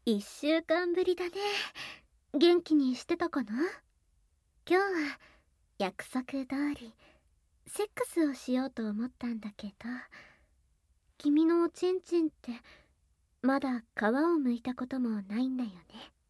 1週間ぶりだね。元気にしてたかな？今日は約束通りセックスをしようと思ったんだけど、君のおちんちんってまだ皮を剥いたこともないんだよね。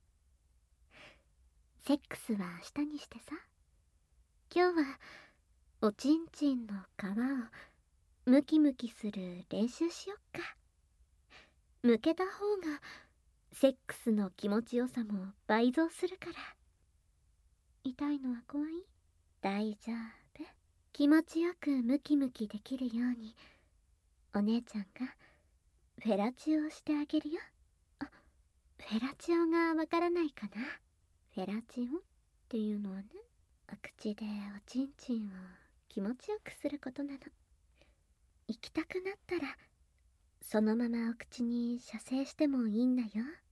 セックスは明日にしてさ、今日はおちんちんの皮をムキムキする練習しよっか。剥けた方がセックスの気持ちよさも倍増するから。痛いのは怖い？大丈夫。気持ちよくムキムキできるようにお姉ちゃんがフェラチオをしてあげるよ。フェラチオがわからないかな？フェラチオっていうのはね、お口でおちんちんを気持ちよくすることなの。行きたくなったらそのままお口に射精してもいいんだよ。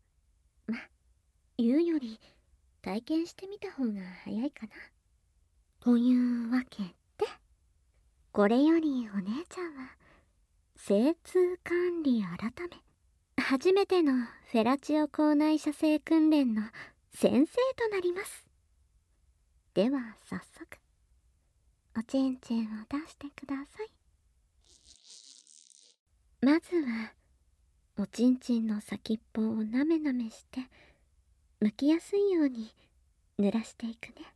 言うより体験してみた方が早いかな。というわけで、これよりお姉ちゃんは精通管理改め初めてのフェラチオ口内射精訓練の先生となります。では早速おちんちんを出してください。まずはおちんちんの先っぽをなめなめして剥きやすいように濡らしていくね。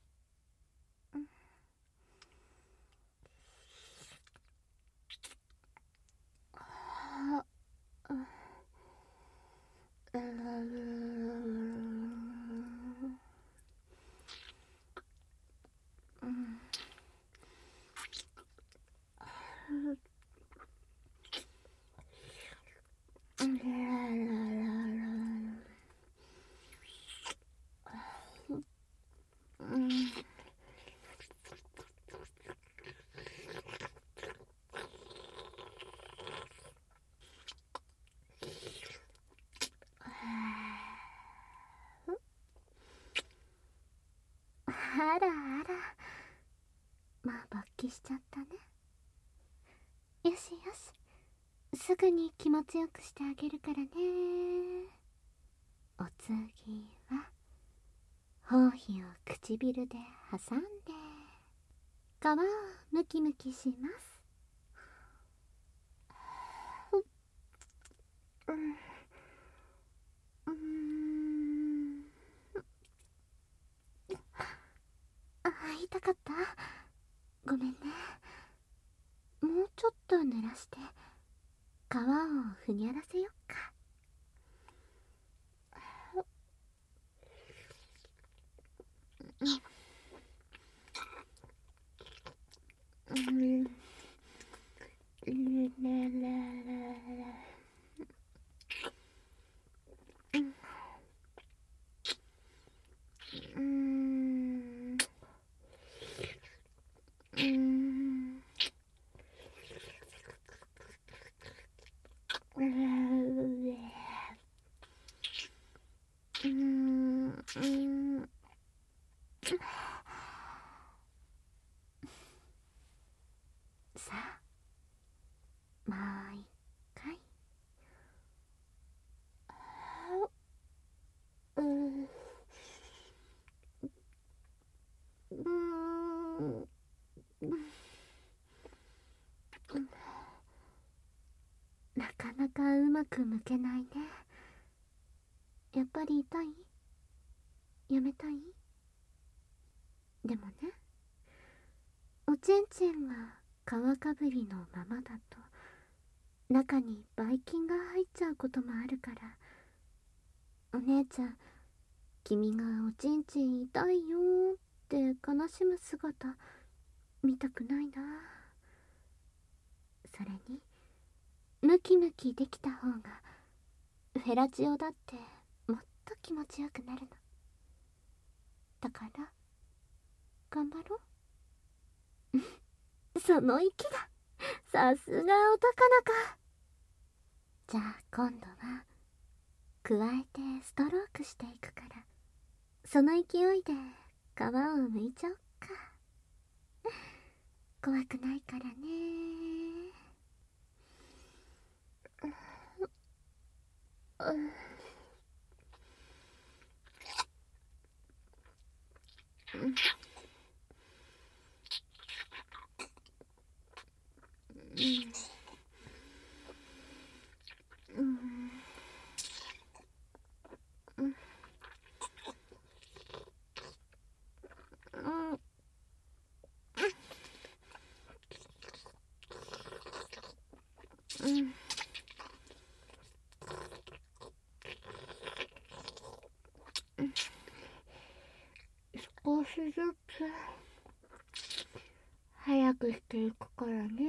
あらあら、まあ勃起しちゃったね。よしよし、すぐに気持ちよくしてあげるからね。お次は包皮を唇で挟んで皮をムキムキします。痛かった？ごめんね。もうちょっと濡らして皮をふにゃらせよっか。さあ、もう一回。なかなかうまく剥けないね。やっぱり痛い？やめたい？でもね、おちんちんが皮かぶりのままだと中にばい菌が入っちゃうこともあるから、お姉ちゃん、君がおちんちん痛いよーって悲しむ姿見たくないな。それにムキムキできた方がフェラチオだってもっと気持ちよくなるの。だから頑張ろう。その息だ。さすがお高菜か。じゃあ今度は加えてストロークしていくから、その勢いで皮を剥いちゃおっか。怖くないからね。 少しずつ早くしていくからね。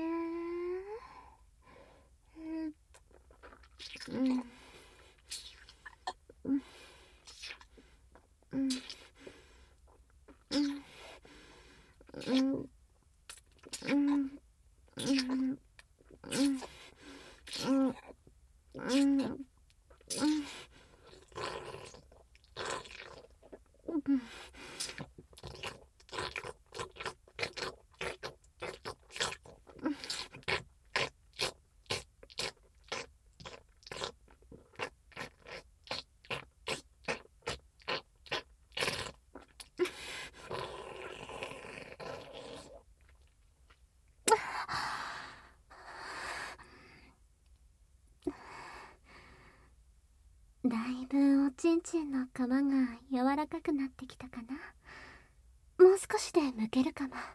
だいぶおちんちんの皮が柔らかくなってきたかな。もう少しで剥けるかも。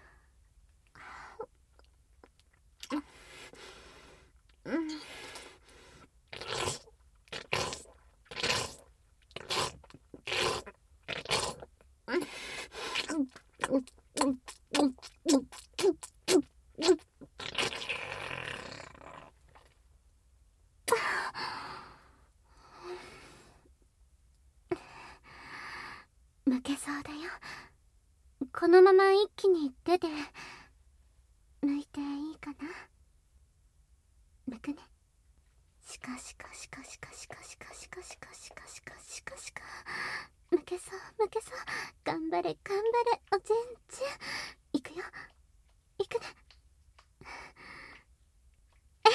剥けそうだよ。このまま一気に手で剥いていいかな。剥くね。しかしかしかしかしかしかしかしかしかしかしかしか剥けそう剥けそう。頑張れ頑張れおちんちん。いくよいくね。えい。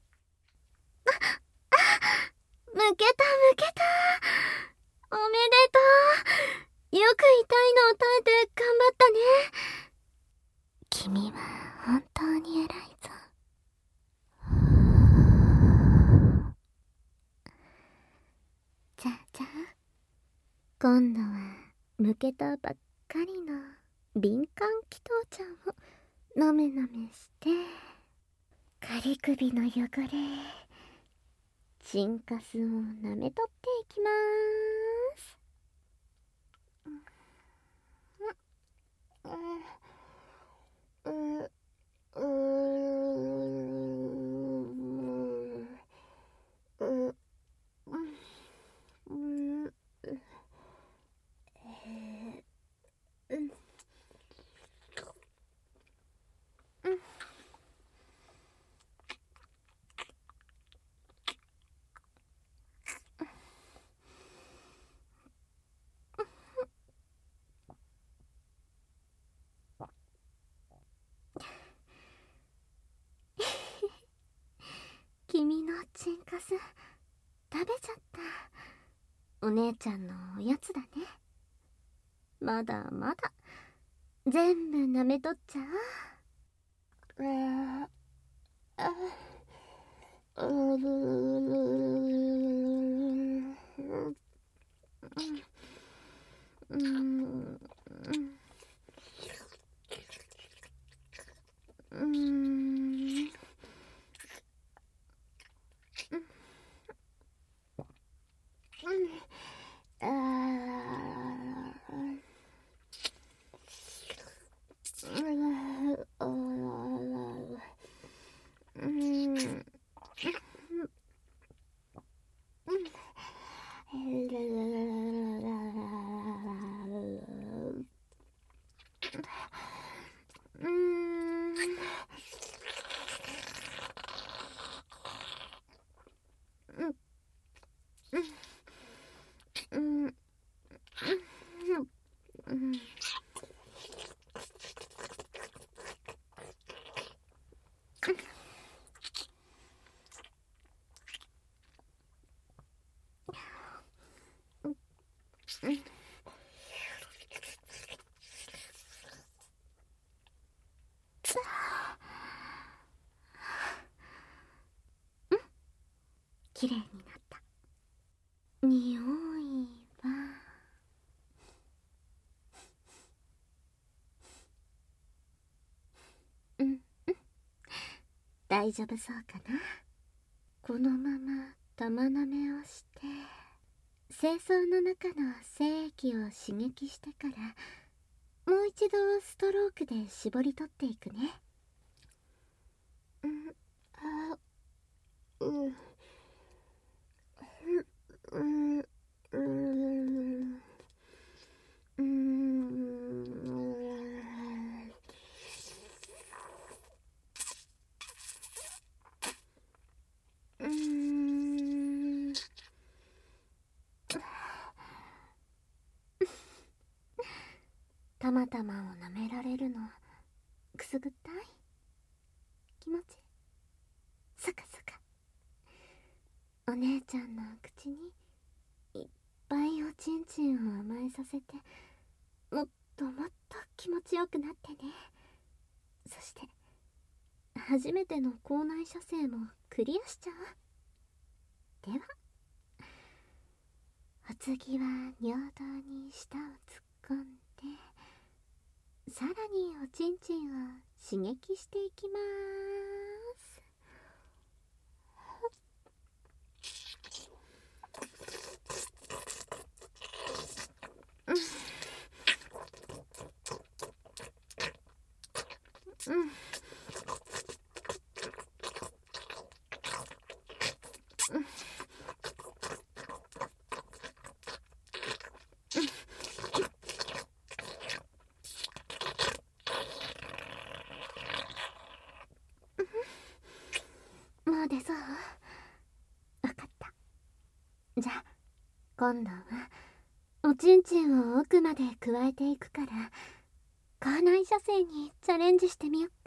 剥けた剥けた。おめでとう。よく痛いのを耐えて頑張ったね。君は本当に偉いぞ。じゃあじゃあ、今度は剥けたばっかりの敏感祈祷ちゃんをなめなめして、仮首の汚れ、チンカスをなめとっていきまーす。君のチンカス食べちゃった。お姉ちゃんのおやつだね。まだまだ全部舐めとっちゃきれいになった。匂いは大丈夫そうかな。このまま玉舐めをして精巣の中の精液を刺激してからもう一度ストロークで絞り取っていくね。たまたまを舐められるのくすぐったい？気持ちそかそか。お姉ちゃんの口にいっぱいおちんちんを甘えさせて、もっともっと気持ちよくなってね。そして初めての口内射精もクリアしちゃう。ではお次は尿道に舌を突っ込んで、さらにおちんちんを刺激していきます。もう出そう？わかった。じゃあ今度はおちんちんを奥まで加えていくから口内射精にチャレンジしてみよっか。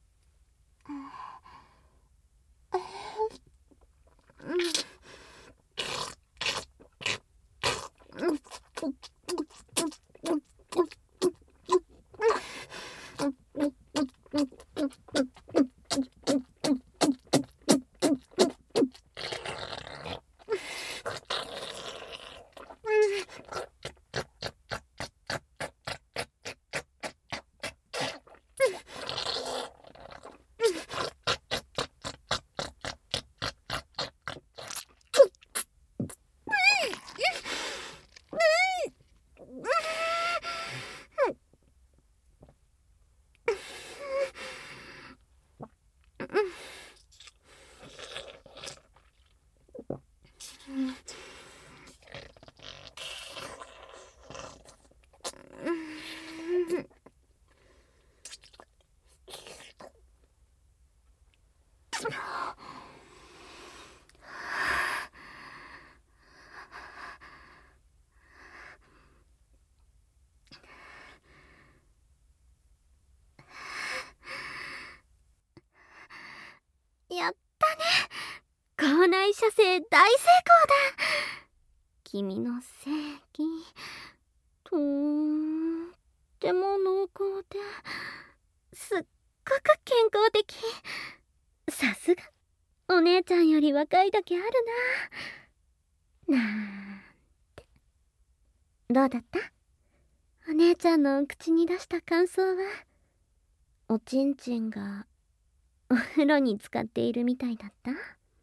やったね。口内射精大成功だ。君の精液とっても濃厚ですっごく健康的。さすがお姉ちゃんより若いだけあるな。なんて。どうだった？お姉ちゃんの口に出した感想は？おちんちんがお風呂に浸かっているみたいだった？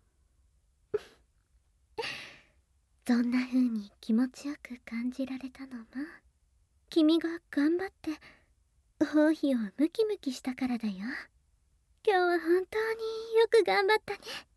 そんな風に気持ちよく感じられたのも君が頑張って包皮をムキムキしたからだよ。今日は本当によく頑張ったね。